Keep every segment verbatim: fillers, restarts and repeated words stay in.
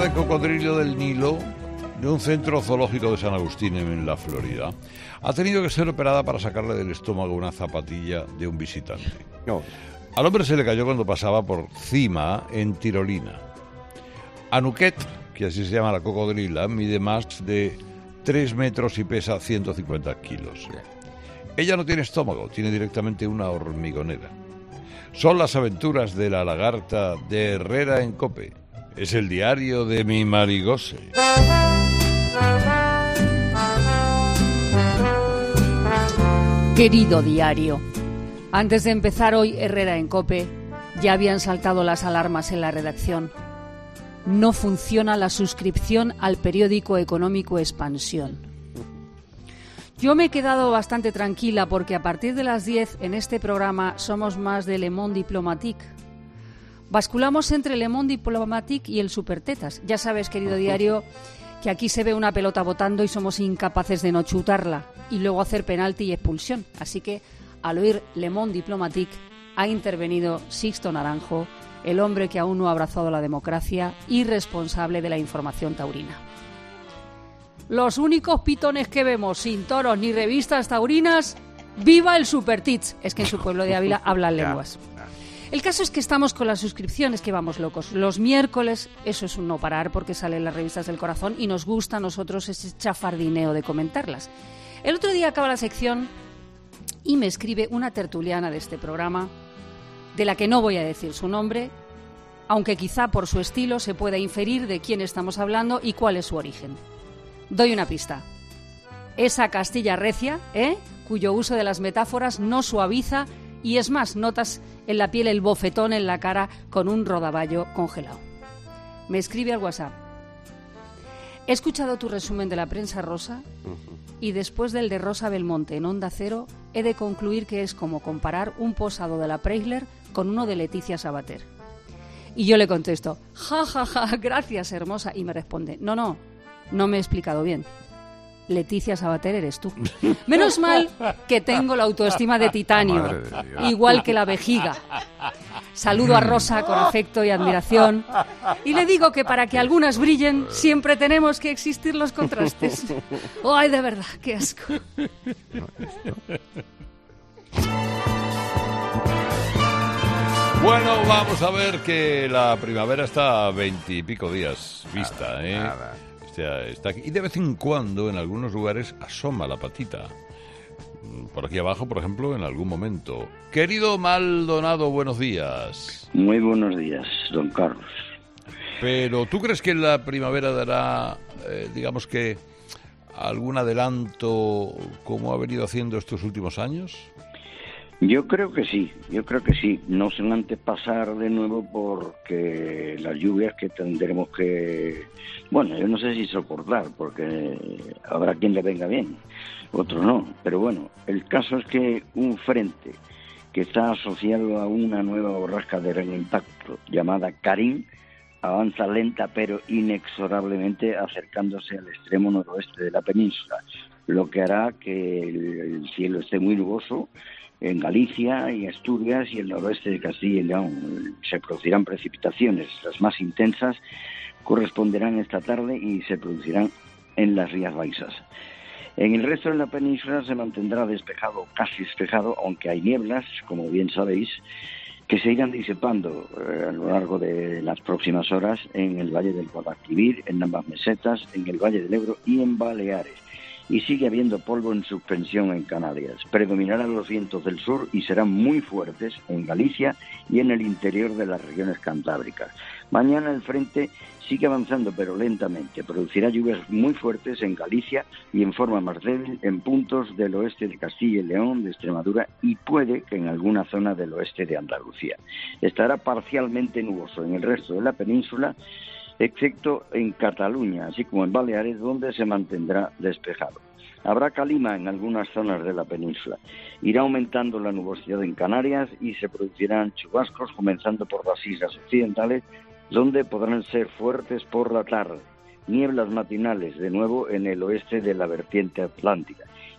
de cocodrilo del Nilo, de un centro zoológico de San Agustín en la Florida, ha tenido que ser operada para sacarle del estómago una zapatilla de un visitante. No. Al hombre se le cayó cuando pasaba por Cima, en Tirolina. Anuket, que así se llama la cocodrila, mide más de tres metros y pesa ciento cincuenta kilos. Ella no tiene estómago, tiene directamente una hormigonera. Son las aventuras de la lagarta de Herrera en Cope. Es el diario de mi Marigose. Querido diario, antes de empezar hoy Herrera en Cope, ya habían saltado las alarmas en la redacción. No funciona la suscripción al periódico económico Expansión. Yo me he quedado bastante tranquila porque a partir de las diez en este programa somos más de Le Monde Diplomatique. Basculamos entre Le Monde Diplomatique y el Supertetas. Ya sabes, querido diario, que aquí se ve una pelota botando y somos incapaces de no chutarla y luego hacer penalti y expulsión. Así que, al oír Le Monde Diplomatique, ha intervenido Sixto Naranjo, el hombre que aún no ha abrazado la democracia y responsable de la información taurina. Los únicos pitones que vemos sin toros ni revistas taurinas, ¡viva el Supertits! Es que en su pueblo de Ávila hablan lenguas. El caso es que estamos con las suscripciones, que vamos locos. Los miércoles, eso es un no parar porque salen las revistas del corazón y nos gusta a nosotros ese chafardineo de comentarlas. El otro día acaba la sección y me escribe una tertuliana de este programa, de la que no voy a decir su nombre, aunque quizá por su estilo se pueda inferir de quién estamos hablando y cuál es su origen. Doy una pista. Esa Castilla recia, ¿eh?, cuyo uso de las metáforas no suaviza y es más, notas en la piel el bofetón en la cara con un rodaballo congelado. Me escribe al WhatsApp. He escuchado tu resumen de la prensa rosa y después del de Rosa Belmonte en Onda Cero he de concluir que es como comparar un posado de la Preisler con uno de Leticia Sabater. Y yo le contesto, ja, ja, ja, gracias, hermosa. Y me responde, no, no, no me he explicado bien. Leticia Sabater eres tú. Menos mal que tengo la autoestima de titanio, igual que la vejiga. Saludo a Rosa con afecto y admiración y le digo que para que algunas brillen siempre tenemos que existir los contrastes. ¡Ay, de verdad, qué asco! Bueno, vamos a ver que la primavera está a veintipico días vista, ¿eh? Nada. O sea, está aquí. Y de vez en cuando, en algunos lugares, asoma la patita. Por aquí abajo, por ejemplo, en algún momento. Querido Maldonado, buenos días. Muy buenos días, don Carlos. Pero, ¿tú crees que la primavera dará, eh, digamos que, algún adelanto como ha venido haciendo estos últimos años? Yo creo que sí, yo creo que sí. No sin antes pasar de nuevo porque las lluvias que tendremos que... Bueno, yo no sé si soportar, porque habrá quien le venga bien, otro no. Pero bueno, el caso es que un frente que está asociado a una nueva borrasca de gran impacto llamada Karim avanza lenta pero inexorablemente acercándose al extremo noroeste de la península, lo que hará que el cielo esté muy nuboso en Galicia y Asturias y el noroeste de Castilla y León. Se producirán precipitaciones, las más intensas corresponderán esta tarde y se producirán en las Rías Baixas. En el resto de la península se mantendrá despejado, casi despejado, aunque hay nieblas, como bien sabéis, que se irán disipando eh, a lo largo de las próximas horas en el Valle del Guadalquivir, en ambas mesetas, en el Valle del Ebro y en Baleares. Y sigue habiendo polvo en suspensión en Canarias. Predominarán los vientos del sur y serán muy fuertes en Galicia y en el interior de las regiones cantábricas. Mañana el frente sigue avanzando pero lentamente. Producirá lluvias muy fuertes en Galicia y en forma más débil en puntos del oeste de Castilla y León, de Extremadura y puede que en alguna zona del oeste de Andalucía. Estará parcialmente nuboso en el resto de la península, excepto en Cataluña, así como en Baleares, donde se mantendrá despejado. Habrá calima en algunas zonas de la península. Irá aumentando la nubosidad en Canarias y se producirán chubascos, comenzando por las islas occidentales, donde podrán ser fuertes por la tarde. Nieblas matinales, de nuevo, en el oeste de la vertiente atlántica.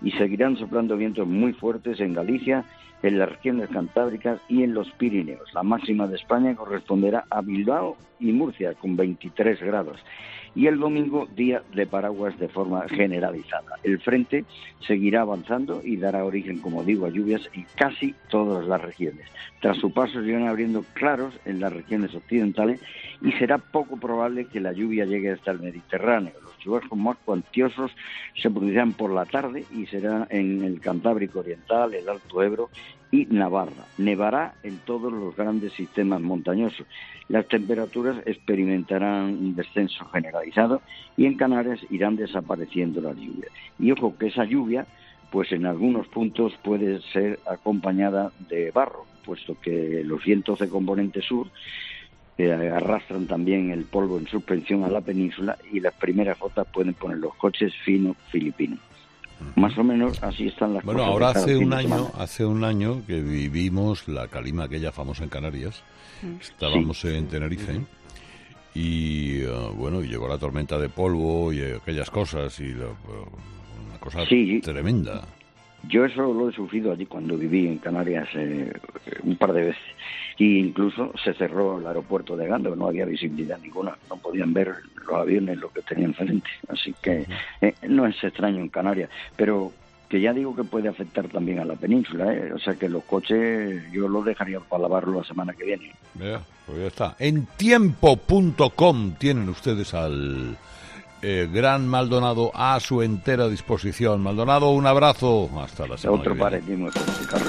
y seguirán soplando vientos muy fuertes en Galicia, en las regiones cantábricas y en los Pirineos. La máxima de España corresponderá a Bilbao y Murcia, con veintitrés grados. Y el domingo, día de paraguas de forma generalizada. El frente seguirá avanzando y dará origen, como digo, a lluvias en casi todas las regiones. Tras su paso se irán abriendo claros en las regiones occidentales y será poco probable que la lluvia llegue hasta el Mediterráneo. Los chubascos más cuantiosos se producirán por la tarde y será en el Cantábrico Oriental, el Alto Ebro y Navarra. Nevará en todos los grandes sistemas montañosos. Las temperaturas experimentarán un descenso generalizado y en Canarias irán desapareciendo las lluvias. Y ojo que esa lluvia, pues en algunos puntos puede ser acompañada de barro, puesto que los vientos de componente sur eh, arrastran también el polvo en suspensión a la península y las primeras gotas pueden poner los coches finos filipinos. Más o menos así están las bueno, cosas. Bueno, ahora hace un año, hace un año que vivimos la calima aquella famosa en Canarias. Estábamos sí. en Tenerife y uh, bueno, llegó la tormenta de polvo y aquellas cosas y uh, una cosa sí. tremenda. Yo eso lo he sufrido allí cuando viví en Canarias eh, un par de veces. Y incluso se cerró el aeropuerto de Gando, no había visibilidad ninguna, no podían ver los aviones lo que tenían frente. Así que eh, no es extraño en Canarias, pero que ya digo que puede afectar también a la península, ¿eh? O sea que los coches yo los dejaría para lavarlo la semana que viene. Ya, pues ya está. En tiempo punto com tienen ustedes al eh, gran Maldonado a su entera disposición. Maldonado, un abrazo. Hasta la semana Otro que para viene. el Carlos.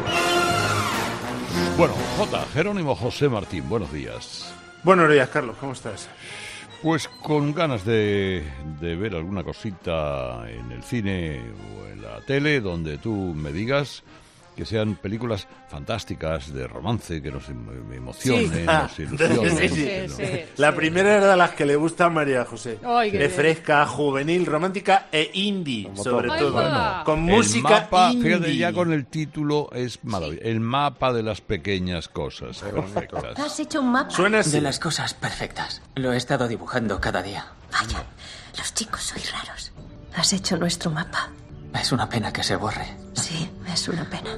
Bueno, J. Jerónimo José Martín, buenos días. Buenos días, Carlos, ¿cómo estás? Pues con ganas de, de ver alguna cosita en el cine o en la tele, donde tú me digas que sean películas fantásticas, de romance, que nos emocionen, sí. nos ilusionen. Sí, sí, no, sí, sí, la sí. primera era de las que le gusta a María José. Ay, de fresca, juvenil, romántica e indie, Como sobre todo. todo. Bueno, con música mapa, indie. Fíjate, ya con el título es maravilloso. El mapa de las pequeñas cosas perfectas. ¿Has hecho un mapa? Suena así. De las cosas perfectas. Lo he estado dibujando cada día. Vaya, los chicos sois raros. ¿Has hecho nuestro mapa? Es una pena que se borre. Sí, es una pena.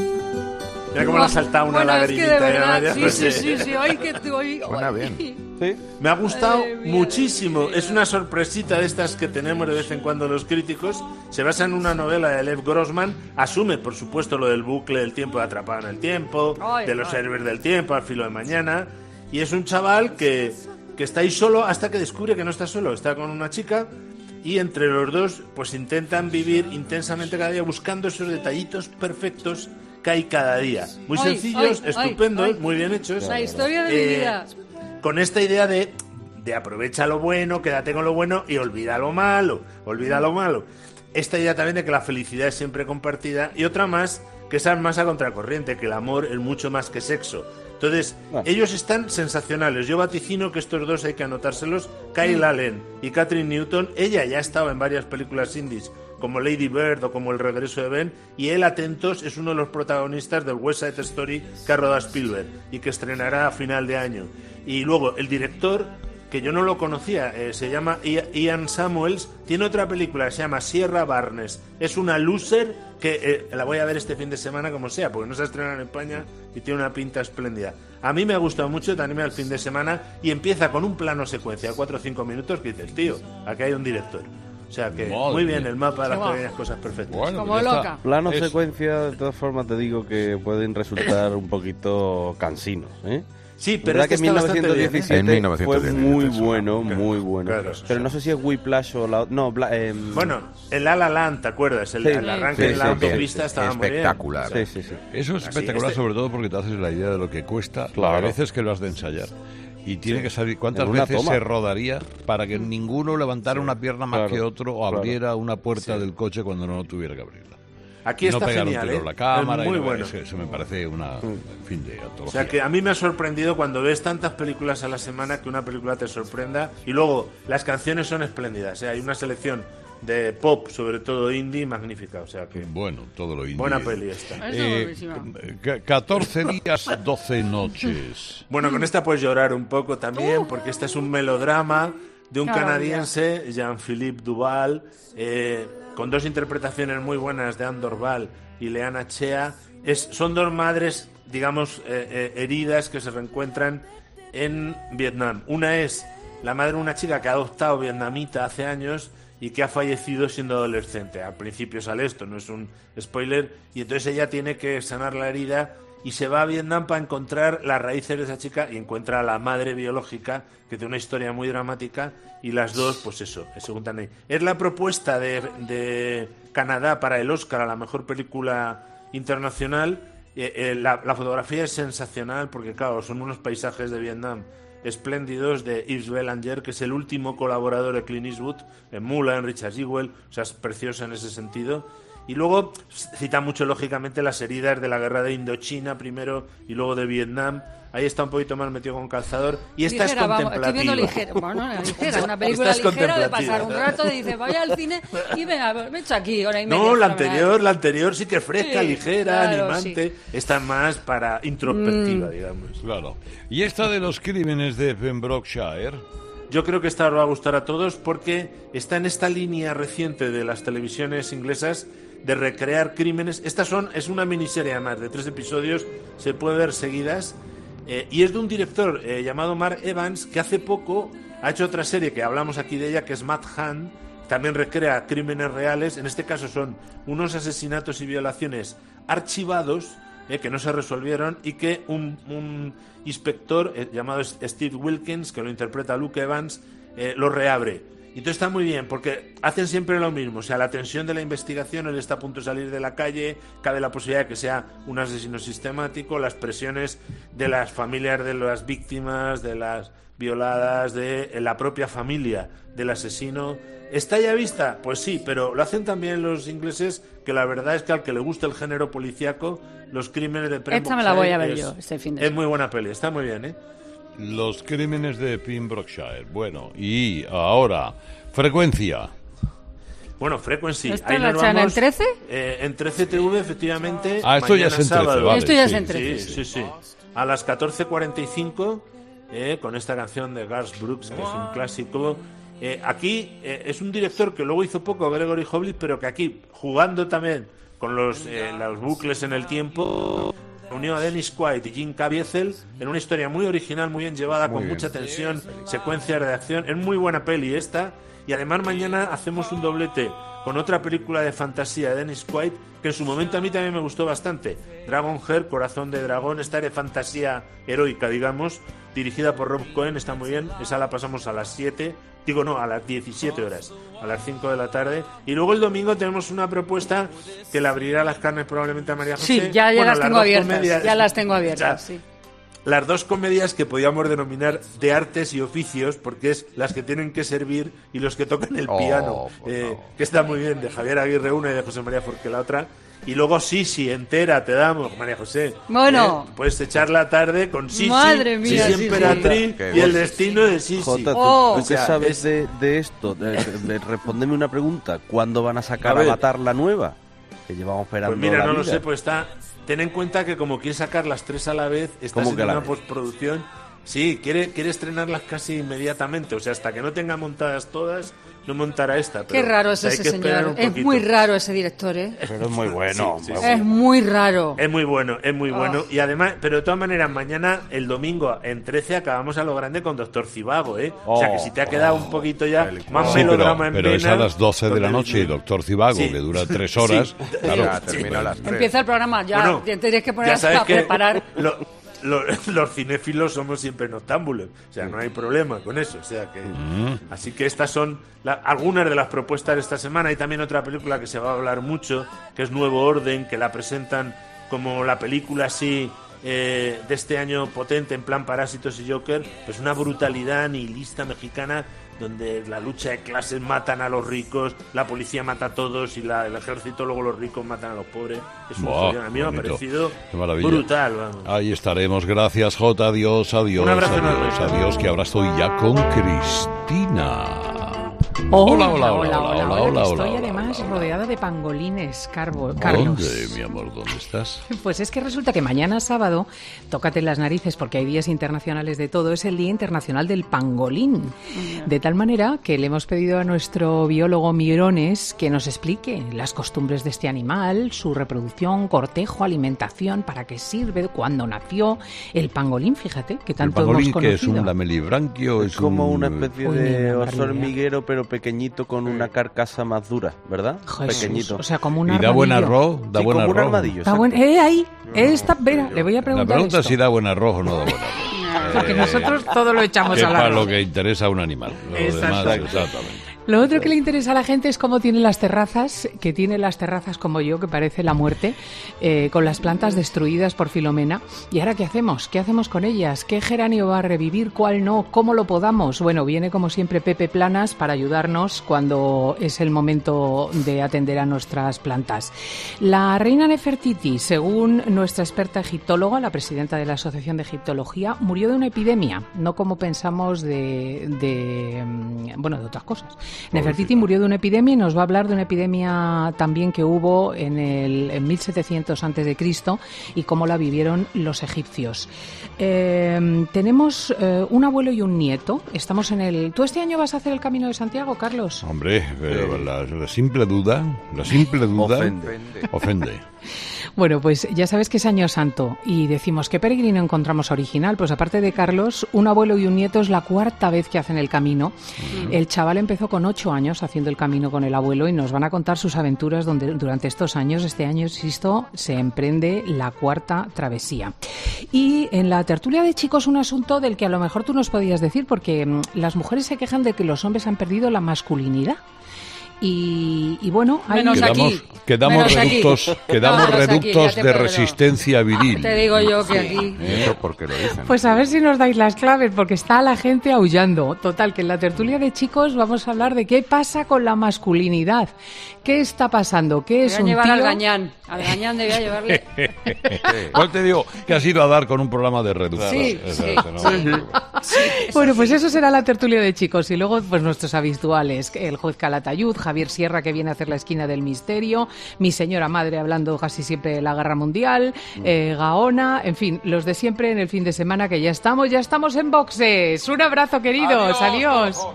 Mira cómo le ha saltado una bueno, lagrimita. Es que de verdad, ¿eh, sí, sí, sí, sí, hoy que tú hoy. Suena bien. ¿Sí? Me ha gustado Ay, mía, muchísimo. mía. Es una sorpresita de estas que tenemos de vez en cuando los críticos. Se basa en una novela de Lev Grossman. Asume, por supuesto, lo del bucle del tiempo de Atrapado en el Tiempo, Ay, de los ay. héroes del tiempo, Al filo de mañana. Y es un chaval que, que está ahí solo hasta que descubre que no está solo. Está con una chica y entre los dos pues intentan vivir intensamente cada día buscando esos detallitos perfectos que hay cada día. Muy Ay, sencillos, ay, estupendos, ay, ay. muy bien hechos. La historia de Eh, mi vida. Con esta idea de, de aprovecha lo bueno, quédate con lo bueno y olvida lo malo, olvida lo malo. Esta idea también de que la felicidad es siempre compartida y otra más, que es más a contracorriente, que el amor es mucho más que sexo. Entonces, Bueno. ellos están sensacionales. Yo vaticino que estos dos hay que anotárselos. Kyle Allen y Catherine Newton. Ella ya estaba en varias películas indies, como Lady Bird o como El regreso de Ben. Y él, atentos, es uno de los protagonistas del West Side Story que ha rodado Spielberg y que estrenará a final de año. Y luego, el director, que yo no lo conocía, eh, se llama Ian Samuels, tiene otra película que se llama Sierra Barnes. Es una loser que eh, la voy a ver este fin de semana como sea, porque no se estrena en España y tiene una pinta espléndida. A mí me ha gustado mucho, te anima el fin de semana y empieza con un plano secuencia de cuatro o cinco minutos que dices, tío, aquí hay un director. O sea que Madre muy bien mía. el mapa de las Qué va. pequeñas cosas perfectas. Bueno, Como pues ya loca. está. Plano Es- secuencia, de todas formas te digo que pueden resultar un poquito cansinos, ¿eh? Sí, pero ¿Verdad este que está bastante bien, ¿eh? diecisiete fue En mil novecientos diecisiete, muy eso. bueno, Claro, muy bueno? claro, Pero sí. no sé si es Whiplash o la... No, Bla- em, Bueno, el La La Land, ¿te acuerdas? El, Sí. el arranque Sí, en la sí, autopista bien. estaba muy bien. Espectacular. sí, sí, sí. Eso es Así, espectacular, este- sobre todo porque te haces la idea de lo que cuesta. Claro. A veces que lo has de ensayar. Y tiene que saber cuántas En una veces toma. se rodaría para que ninguno levantara una pierna más Claro, que otro o claro. abriera una puerta Sí. del coche cuando no tuviera que abrirla. Aquí Y no está pegar un genial, tiro ¿eh? en la cámara. Es y muy no- bueno. Eso, eso me parece una en fin de O antología. sea que a mí me ha sorprendido cuando ves tantas películas a la semana que una película te sorprenda. Y luego, las canciones son espléndidas. ¿eh? Hay una selección de pop, sobre todo indie, magnífica. O sea que Bueno, todo lo indie. buena peli esta. Es Eh, buenísima. ca- catorce días, doce noches. Bueno, con esta puedes llorar un poco también, porque esta es un melodrama de un Qué canadiense, Jean-Philippe Duval, eh, con dos interpretaciones muy buenas de Anne Dorval y Leana Chea. Es, son dos madres, digamos, eh, eh, heridas que se reencuentran en Vietnam. Una es la madre de una chica que ha adoptado vietnamita hace años y que ha fallecido siendo adolescente. Al principio sale esto, no es un spoiler, y entonces ella tiene que sanar la herida y se va a Vietnam para encontrar las raíces de esa chica y encuentra a la madre biológica, que tiene una historia muy dramática, y las dos, pues eso, se juntan ahí. Es la propuesta de, de Canadá para el Oscar a la mejor película internacional. Eh, eh, la, la fotografía es sensacional porque, claro, son unos paisajes de Vietnam espléndidos de Yves Belanger, que es el último colaborador de Clint Eastwood, en Mulan, Richard Jewell, o sea, es preciosa en ese sentido. Y luego cita mucho, lógicamente, las heridas de la guerra de Indochina primero y luego de Vietnam. Ahí está un poquito más metido con calzador. Y esta ligera, es vamos, contemplativa. estoy viendo ligera, bueno, una ligera, una película Esta es ligera de pasar un contemplativa. rato, de dice, vaya al cine y venga, me echo aquí hora y media. No, la fenomenal. anterior, la anterior sí que es fresca, Sí, ligera, claro, animante. sí. Esta es más para introspectiva, Mm. digamos. Claro. ¿Y esta de los crímenes de Pembrokeshire? Yo creo que esta os va a gustar a todos porque está en esta línea reciente de las televisiones inglesas de recrear crímenes. Estas son, es una miniserie además de tres episodios, se puede ver seguidas, eh, y es de un director eh, llamado Mark Evans, que hace poco ha hecho otra serie que hablamos aquí de ella, que es Mad Hand. También recrea crímenes reales, en este caso son unos asesinatos y violaciones archivados, eh, que no se resolvieron, y que un, un inspector eh, llamado Steve Wilkins, que lo interpreta Luke Evans, eh, lo reabre. Y todo está muy bien, porque hacen siempre lo mismo. O sea, la tensión de la investigación, él está a punto de salir de la calle, cabe la posibilidad de que sea un asesino sistemático, las presiones de las familias de las víctimas, de las violadas, de la propia familia del asesino. ¿Está ya vista? Pues sí, pero lo hacen también los ingleses, que la verdad es que al que le gusta el género policíaco, los crímenes de Pembrokeshire... Esta me la voy a ver es, yo este fin de Es semana. muy buena peli, está muy bien, ¿eh? Los crímenes de Pembrokeshire. Bueno, y ahora, frecuencia. Bueno, Frequency. ¿Esta Ahí la nos echan en vamos, trece? Eh, en trece T V, efectivamente. Ah, esto ya mañana es en trece, sábado. vale. Esto ya es sí, en trece. Sí, sí, sí. A las catorce cuarenta y cinco, eh, con esta canción de Garth Brooks, que es un clásico. Eh, aquí eh, es un director que luego hizo poco, Gregory Hoblit, pero que aquí, jugando también con los, eh, los bucles en el tiempo, unió a Dennis Quaid y Jim Caviezel en una historia muy original, muy bien llevada, Muy con bien. mucha tensión, secuencias de acción. Es muy buena peli esta. Y además mañana hacemos un doblete con otra película de fantasía de Dennis Quaid, que en su momento a mí también me gustó bastante. Dragonheart, Corazón de Dragón, esta de fantasía heroica, digamos, dirigida por Rob Cohen, está muy bien. Esa la pasamos a las siete, digo no, a las diecisiete horas, a las cinco de la tarde. Y luego el domingo tenemos una propuesta que le abrirá las carnes probablemente a María José. Sí, ya, ya Bueno, las tengo dos abiertas, comedias- ya las tengo abiertas, Ya. sí. Las dos comedias que podíamos denominar de artes y oficios, porque es las que tienen que servir y los que tocan el Oh, piano, pues eh, no. que está muy bien, de Javier Aguirre una y de José María Forqué la otra. Y luego Sisi, entera, te damos, María José. Bueno. Eh, puedes echar la tarde con Sisi, Madre mía, Sisi Sisi. Emperatriz Qué y el guay. destino de Sisi. Jota, ¿tú, Oh. tú qué O sea, sabes es- de, de esto? De- de- respóndeme una pregunta. ¿Cuándo van a sacar A a ver. Avatar la nueva? Que llevamos esperando Pues mira, la no lo vida. sé, pues está... Ten en cuenta que como quiere sacar las tres a la vez, está ¿Cómo en que a la una vez? postproducción. Sí, quiere, quiere estrenarlas casi inmediatamente. O sea, hasta que no tenga montadas todas, no montará esta. Qué pero, raro o es sea, hay ese que esperar señor. un Es poquito. muy raro ese director, ¿eh? Pero es muy bueno. Sí, sí, muy sí. Es muy raro. Es muy bueno, es muy Oh. bueno. Y además, pero de todas maneras, mañana, el domingo, en trece, acabamos a lo grande con Doctor Cibago, ¿eh? o sea, que si te ha quedado un poquito ya más Sí, pero, melodrama en pero es vena, a las doce de la donde- noche y Doctor Cibago, Sí. que dura tres Sí. horas. Claro, Ya, termina a las tres. Empieza el programa, ya Bueno, te tienes que poner ya a sabes que preparar. lo- lo- los cinéfilos somos siempre noctámbulos, o sea, no hay problema con eso, o sea que así que estas son la- algunas de las propuestas de esta semana. Hay también otra película que se va a hablar mucho, que es Nuevo Orden, que la presentan como la película así eh, de este año potente en plan Parásitos y Joker, pues una brutalidad nihilista mexicana donde la lucha de clases matan a los ricos, la policía mata a todos y la- el ejército, luego los ricos matan a los pobres. Es un Buah, follón. A mí me ha bonito. parecido Qué maravilla. brutal, vamos. Ahí estaremos. Gracias, Jota. Adiós, adiós, Un abrazo adiós, enorme. adiós, que ahora estoy ya con Cristina. Hola, hola, hola, hola, hola, hola, hola, Estoy hola. además además rodeada de pangolines, Carbo, Carlos. ¿Dónde, mi amor? ¿Dónde estás? Pues es que resulta que mañana sábado, tócate las narices porque hay días internacionales de todo, es el Día Internacional del Pangolín. De tal manera que le hemos pedido a nuestro biólogo Mirones que nos explique las costumbres de este animal, su reproducción, cortejo, alimentación, para qué sirve, cuándo nació el pangolín, fíjate, que tanto hemos conocido. ¿El pangolín que es un lamelibranquio? Es Es como un... una especie Uy, de mira, oso María. hormiguero, pero pequeñito, con una carcasa más dura, ¿verdad? Jesús, Pequeñito. o sea, como un ¿Y armadillo. da buen arroz? ¿Da Sí, buen como un arroz? armadillo. Está exacto. buen, eh, ahí, esta, vera, le voy a La preguntar pregunta es esto. si da buen arroz o no da buen arroz. Porque Eh, nosotros todo lo echamos es al para arroz. lo que interesa a un animal. Lo demás, Exactamente. exactamente. Lo otro que le interesa a la gente es cómo tiene las terrazas, que tiene las terrazas como yo, que parece la muerte, eh, con las plantas destruidas por Filomena. ¿Y ahora qué hacemos? ¿Qué hacemos con ellas? ¿Qué geranio va a revivir? ¿Cuál no? ¿Cómo lo podamos? Bueno, viene como siempre Pepe Planas para ayudarnos cuando es el momento de atender a nuestras plantas. La reina Nefertiti, según nuestra experta egiptóloga, la presidenta de la Asociación de Egiptología, murió de una epidemia, no como pensamos de, de mm, bueno, de otras cosas. Nefertiti murió de una epidemia y nos va a hablar de una epidemia también que hubo en el en mil setecientos antes de Cristo y cómo la vivieron los egipcios. Eh, tenemos eh, un abuelo y un nieto. Estamos en el. ¿Tú este año vas a hacer el Camino de Santiago, Carlos? Hombre, pero la, la simple duda, la simple duda Ofende. ofende. Bueno, pues ya sabes que es Año Santo y decimos, ¿qué peregrino encontramos original? Pues aparte de Carlos, un abuelo y un nieto es la cuarta vez que hacen el camino. Uh-huh. El chaval empezó con ocho años haciendo el camino con el abuelo y nos van a contar sus aventuras donde, durante estos años. Este año, insisto, se emprende la cuarta travesía. Y en la tertulia de chicos, un asunto del que a lo mejor tú nos podías decir, porque mmm, las mujeres se quejan de que los hombres han perdido la masculinidad. Y, y bueno, hay... Menos quedamos, aquí. quedamos Menos reductos, aquí. quedamos Menos aquí, reductos ya te de perdono. resistencia viril. Te digo yo que aquí... Eso porque lo dicen. Pues a ver si nos dais las claves, porque está la gente aullando. Total, que en la tertulia de chicos vamos a hablar de qué pasa con la masculinidad. ¿Qué está pasando? ¿Qué es Voy a un llevar tío? al gañán. Al gañán debía llevarle... Pues te digo que has ido a dar con un programa de reducción. Sí, Eso, sí, eso, no, sí. no. Bueno, pues eso será la tertulia de chicos. Y luego, pues nuestros habituales. El juez Calatayud, Javier Sierra, que viene a hacer la esquina del misterio, mi señora madre hablando casi siempre de la guerra mundial, eh, Gaona, en fin, los de siempre en el fin de semana, que ya estamos, ya estamos en boxes. Un abrazo, queridos. Adiós. Adiós.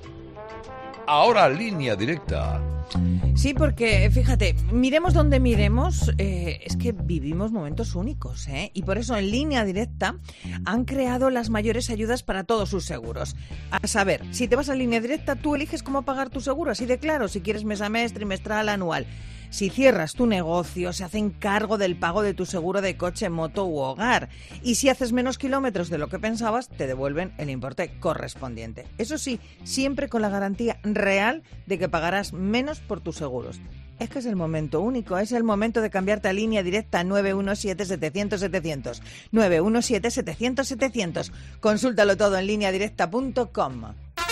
Ahora, línea directa. Sí, porque fíjate, miremos donde miremos, eh, es que vivimos momentos únicos, ¿eh? Y por eso en Línea Directa han creado las mayores ayudas para todos sus seguros. A saber, si te vas a Línea Directa, tú eliges cómo pagar tu seguro, así de claro, si quieres mes a mes, trimestral, anual. Si cierras tu negocio, se hacen cargo del pago de tu seguro de coche, moto u hogar. Y si haces menos kilómetros de lo que pensabas, te devuelven el importe correspondiente. Eso sí, siempre con la garantía real de que pagarás menos por tus seguros. Es que es el momento único, es el momento de cambiarte a Línea Directa nueve uno siete, setecientos, setecientos. nueve uno siete, setecientos, setecientos. Consúltalo todo en línea directa punto com.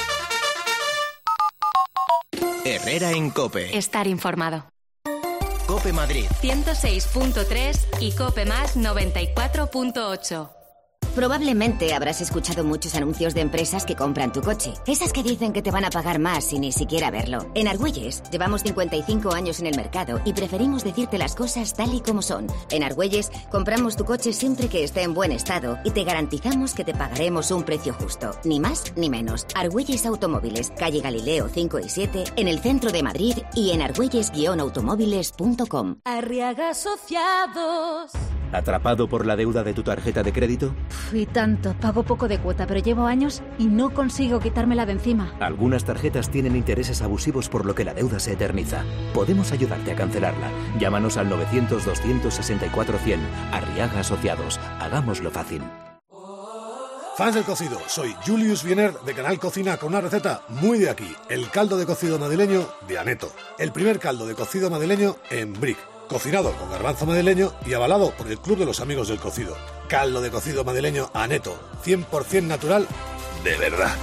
Herrera en COPE. Estar informado. COPE Madrid ciento seis punto tres y COPE Más noventa y cuatro punto ocho. Probablemente habrás escuchado muchos anuncios de empresas que compran tu coche. Esas que dicen que te van a pagar más sin ni siquiera verlo. En Argüelles llevamos cincuenta y cinco años en el mercado y preferimos decirte las cosas tal y como son. En Argüelles compramos tu coche siempre que esté en buen estado y te garantizamos que te pagaremos un precio justo. Ni más ni menos. Argüelles Automóviles, calle Galileo cinco y siete, en el centro de Madrid y en argüelles guion automóviles punto com. Arriaga Asociados. ¿Atrapado por la deuda de tu tarjeta de crédito? Fui tanto, pago poco de cuota, pero llevo años y no consigo quitármela de encima. Algunas tarjetas tienen intereses abusivos por lo que la deuda se eterniza. Podemos ayudarte a cancelarla. Llámanos al novecientos, doscientos sesenta y cuatro, cien. Arriaga Asociados. Hagámoslo fácil. Fans del cocido, soy Julius Wiener de Canal Cocina con una receta muy de aquí. El caldo de cocido madrileño de Aneto. El primer caldo de cocido madrileño en brick. Cocinado con garbanzo madrileño y avalado por el Club de los Amigos del Cocido. Caldo de cocido madrileño Aneto, cien por ciento natural, de verdad.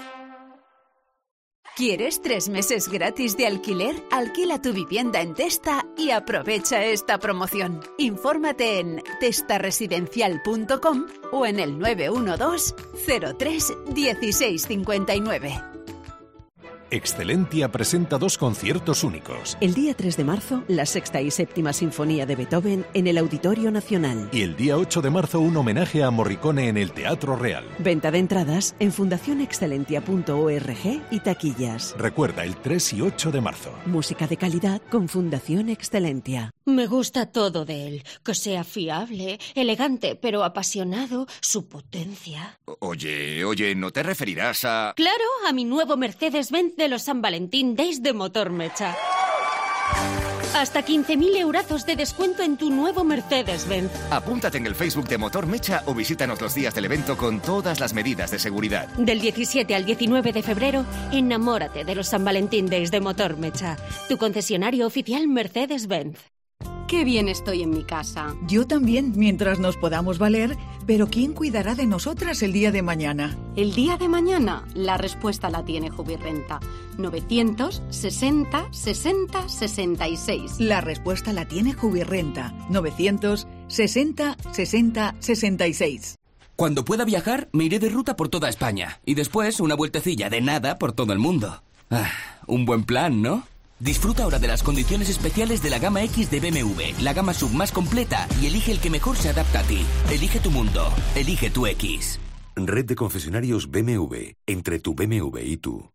¿Quieres tres meses gratis de alquiler? Alquila tu vivienda en Testa y aprovecha esta promoción. Infórmate en testaresidencial punto com o en el nueve uno dos, cero tres, uno seis cinco nueve. Excelentia presenta dos conciertos únicos. El día tres de marzo, la sexta y séptima sinfonía de Beethoven en el Auditorio Nacional. Y el día ocho de marzo, un homenaje a Morricone en el Teatro Real. Venta de entradas en fundación excelentia punto org y taquillas. Recuerda, el tres y ocho de marzo. Música de calidad con Fundación Excelentia. Me gusta todo de él. Que sea fiable, elegante, pero apasionado, su potencia. Oye, oye, ¿no te referirás a...? Claro, a mi nuevo Mercedes-Benz de los San Valentín Days de Motor Mecha. Hasta quince mil eurazos de descuento en tu nuevo Mercedes-Benz. Apúntate en el Facebook de Motor Mecha o visítanos los días del evento con todas las medidas de seguridad. Del diecisiete al diecinueve de febrero, enamórate de los San Valentín Days de Motor Mecha. Tu concesionario oficial Mercedes-Benz. Qué bien estoy en mi casa. Yo también, mientras nos podamos valer, pero ¿quién cuidará de nosotras el día de mañana? El día de mañana, la respuesta la tiene Jubirrenta. novecientos sesenta sesenta sesenta y seis. La respuesta la tiene Jubirrenta. novecientos sesenta sesenta sesenta y seis. Cuando pueda viajar, me iré de ruta por toda España. Y después una vueltecilla de nada por todo el mundo. Ah, un buen plan, ¿no? Disfruta ahora de las condiciones especiales de la gama X de B M W, la gama sub más completa, y elige el que mejor se adapta a ti. Elige tu mundo, elige tu X. Red de concesionarios B M W, entre tu B M W y tú.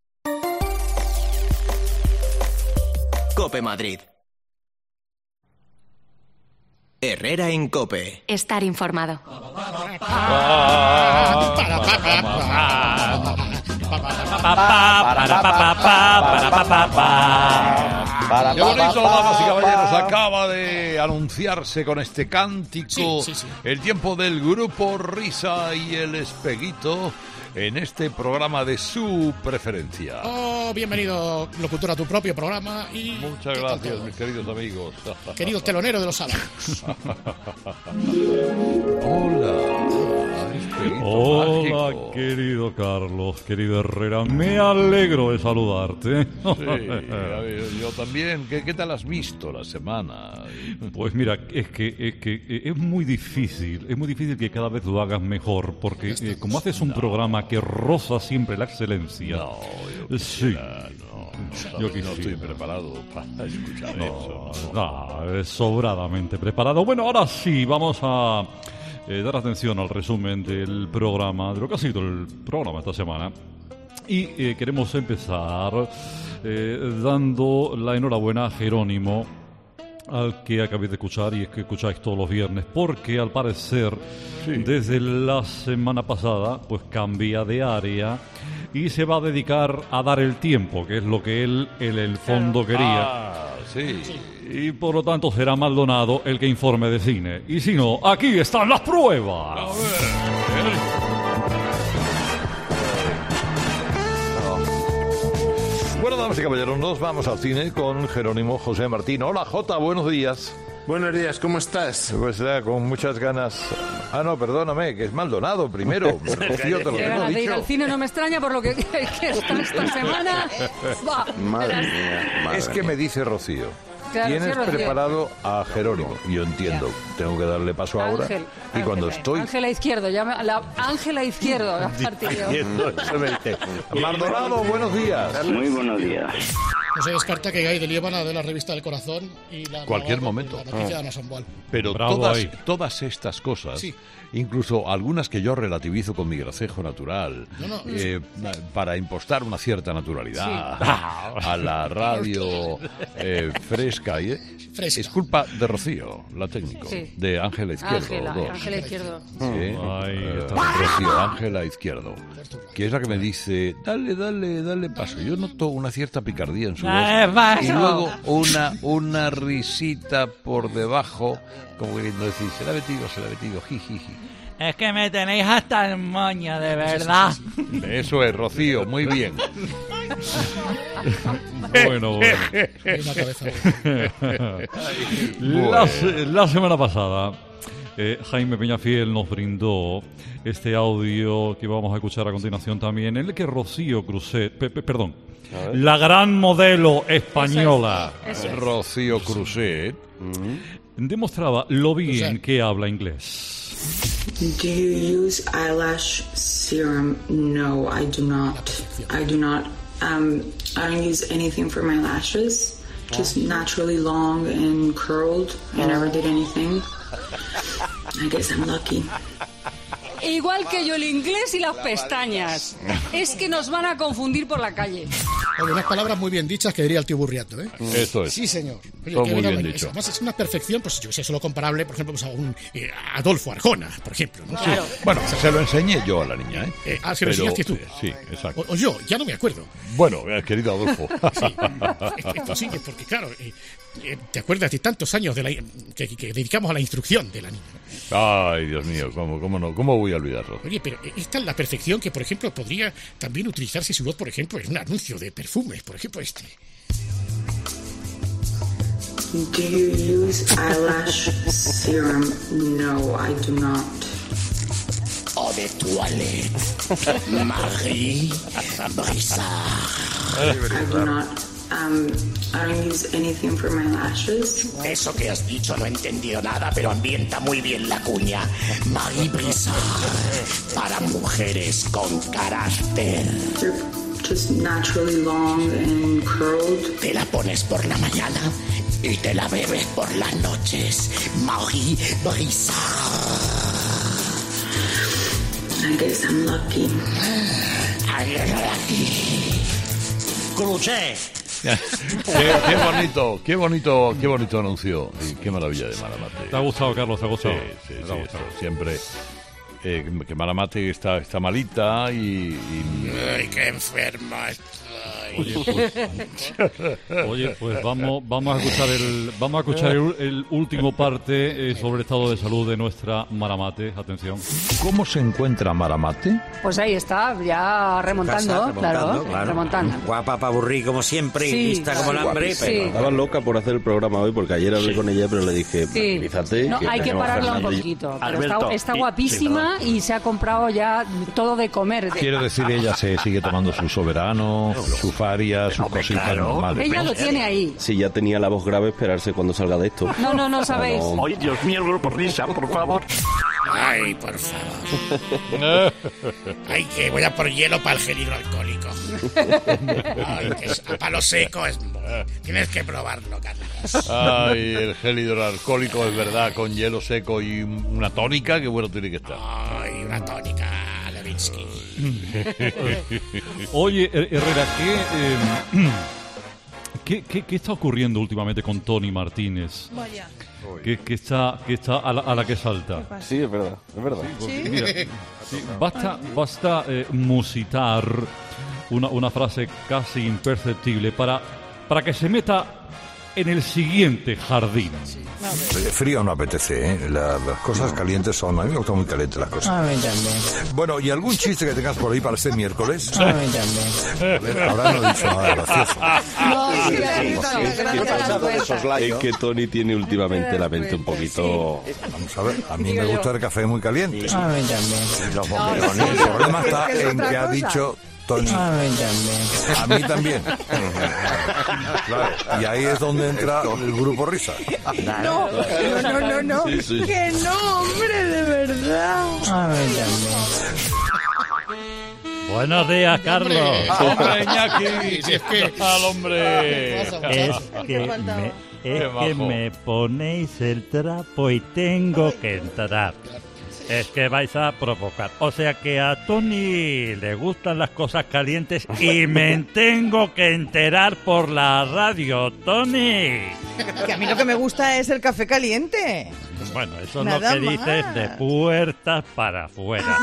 COPE Madrid. Herrera en COPE. Estar informado. Qué bonito, damas y caballeros, acaba de anunciarse con este cántico sí, sí, sí. el tiempo del grupo Risa y el Espeguito en este programa de su preferencia. Oh, bienvenido, locutor, a tu propio programa. Y muchas gracias, mis queridos amigos. Querido telonero de los sábados. Hola. Hola, mágico. Querido Carlos, querido Herrera, me alegro de saludarte. Sí, a ver, yo también. ¿Qué, ¿Qué tal has visto la semana? Pues mira, es que, es que es muy difícil, es muy difícil que cada vez lo hagas mejor, porque eh, como haces un no. programa que roza siempre la excelencia. No, yo sí. Quisiera, no, no, yo no estoy preparado para escuchar no, eso. No, no, sobradamente preparado. Bueno, ahora sí, vamos a Eh, dar atención al resumen del programa, de lo que ha sido el programa esta semana. Y eh, queremos empezar eh, dando la enhorabuena a Jerónimo, al que acabéis de escuchar y es que escucháis todos los viernes, porque al parecer sí. desde la semana pasada pues cambia de área y se va a dedicar a dar el tiempo, que es lo que él en el fondo quería. Ah, sí. sí. Y por lo tanto será Maldonado el que informe de cine. Y si no, aquí están las pruebas. A ver. Bueno, damas y caballeros, nos vamos al cine con Jerónimo José Martín. Hola, Jota, buenos días. Buenos días, ¿cómo estás? Pues ya, con muchas ganas. Ah, no, perdóname, que es Maldonado primero. Rocío, te lo tengo de dicho. ir al cine no me extraña por lo que, que está esta semana. Madre mía, madre es que me dice Rocío. Claro, Tienes sí, preparado a Jerónimo. Yo entiendo, ya. tengo que darle paso Ángel, ahora. Y Ángel, cuando estoy... Ángela Izquierdo, llama, la Ángela Izquierdo. A partir de Maldonado, buenos días. Muy buenos días. No se descarta que Guy de Liébana de la revista del Corazón y la cualquier momento. La noticia de Ana Samboal. Pero todas, todas estas cosas, sí. incluso algunas que yo relativizo con mi gracejo natural, no, no, eh, para impostar una cierta naturalidad sí. a la radio eh, fresca, ¿eh? fresca, es culpa de Rocío, la técnico, sí. de Ángela Izquierdo. Ángela, Ángela Izquierdo. Sí. Ay, Rocío, Ángela Izquierdo, que es la que me dice, dale, dale, dale paso. Yo noto una cierta picardía en su voz. Y luego una, una risita por debajo, como queriendo decir, se la ha metido, se la ha metido, jijiji. Es que me tenéis hasta el moño, de verdad. Eso es, Rocío, muy bien. Bueno, bueno. la, la semana pasada, eh, Jaime Peñafiel nos brindó este audio que vamos a escuchar a continuación también, en el que Rocío Cruzet, pe, pe, perdón, la gran modelo española, eso es, eso es. Rocío Cruzet, mm-hmm. demostraba lo bien que habla inglés. Do you use eyelash serum? No, I do not. I do not Um, I don't use anything for my lashes. Just naturally long and curled. I never did anything. I guess I'm lucky. Igual que yo el inglés y las pestañas. Es que nos van a confundir por la calle. Oye, unas palabras muy bien dichas que diría el tío Burriato, ¿eh? Eso es. Sí, señor. Oye, Todo que muy bueno, bien es- dicho. Además es una perfección, pues yo sé, solo comparable, por ejemplo, pues, a un eh, Adolfo Arjona, por ejemplo, ¿no? Sí. Bueno, se lo enseñé yo a la niña, ¿eh? Eh, ah, se lo Pero, enseñaste tú. eh, Sí, exacto. O, o yo, ya no me acuerdo. Bueno, eh, querido Adolfo. Esto, esto sí, porque claro, eh, eh, te acuerdas de tantos años de la, que, que dedicamos a la instrucción de la niña. Ay, Dios mío, ¿cómo, cómo no? ¿Cómo voy a olvidarlo? Oye, pero esta es la perfección que, por ejemplo, podría también utilizarse su voz, por ejemplo, en un anuncio de perfumes, por ejemplo, este. Do you use eyelash serum? No, I do not. Eau de toilette. Marie Brissard. I do not. Um, I don't use anything for my lashes. Eso que has dicho no he entendido nada, pero ambienta muy bien la cuña. Marie Brissard. Para mujeres con carácter. They're just naturally long and curled. Te la pones por la mañana y te la bebes por las noches. Marie Brissard. I guess I'm lucky. I'm lucky. Cruché. qué, qué bonito, qué bonito, qué bonito anuncio y qué maravilla de Maramate. ¿Te ha gustado, Carlos? ¿Te ha gustado? Sí, sí, ¿Te sí, ha gustado? esto, siempre eh, que Maramate está, está malita y, y- Ay, qué enferma estoy. Oye, pues, oye, pues vamos, vamos a escuchar el, vamos a escuchar el, el último parte eh, sobre el estado de salud de nuestra Maramate. Atención. ¿Cómo se encuentra Maramate? Pues ahí está, ya remontando, Casa, claro, claro. remontando. Guapa para aburrir como siempre, Sí, y lista como el hambre, sí. pero... Estaba loca por hacer el programa hoy porque ayer hablé con ella, pero le dije, Sí. tranquilízate. No, hay que tenemos a pararla un Fernando y- poquito. Pero Alberto, está, está y- guapísima y se ha comprado ya todo de comer. Quiero decir, ella se sigue tomando su soberano, su faria, sus cositas normales. Ella lo tiene ahí. Si ya tenía la voz grave, esperarse cuando salga de esto. No, no, no sabéis. Oye, Dios mío, el grupo Risa, por favor. Ay, por favor. Ay, que voy a por hielo para el gel hidroalcohólico. Ay, que es a palo seco. Es... Tienes que probarlo, Carlos. Ay, el gel hidroalcohólico es verdad, con hielo seco y una tónica, qué bueno tiene que estar. Ay, una tónica, Levinsky. Oye, Her- Herrera, ¿qué, eh, ¿qué, qué, qué está ocurriendo últimamente con Tony Martínez? Vaya. Que, que está, que está a, la, a la que salta. Sí, es verdad, es verdad. porque, mira, sí, basta basta eh, musitar una, una frase casi imperceptible para, para que se meta en el siguiente jardín. Eh, Frío no apetece, ¿eh? La- las cosas calientes son... A mí me gustan muy calientes las cosas. A mí también. Bueno, ¿y algún chiste que tengas por ahí para este miércoles? A mí también. A ver, ahora no he dicho nada gracioso. No, sí, Sí, sí, sí, sí, sí, sí, sí, sí, Es que Tony tiene últimamente la mente un poquito... Vamos a ver, a mí me gusta el café muy caliente. A mí también. Los bombillones. El problema está Es que es en otra que ha cosa. dicho Tony. A mí también. A mí también. Claro, y ahí es donde entra el grupo Risa. No, no, no, no, no. Sí, sí. Que no, hombre, de verdad. A mí también. Buenos días, Carlos. Hombre, Iñaki. Si es que- ¿Qué tal, hombre? ¿Qué pasa? Es ¿Qué que faltaba? me, Qué es que majo. me ponéis el trapo y tengo que entrar. Es que vais a provocar. O sea que a Tony le gustan las cosas calientes y me tengo que enterar por la radio, Tony. Que a mí lo que me gusta es el café caliente. Bueno, eso es Nada lo que dices más. de puertas para afuera.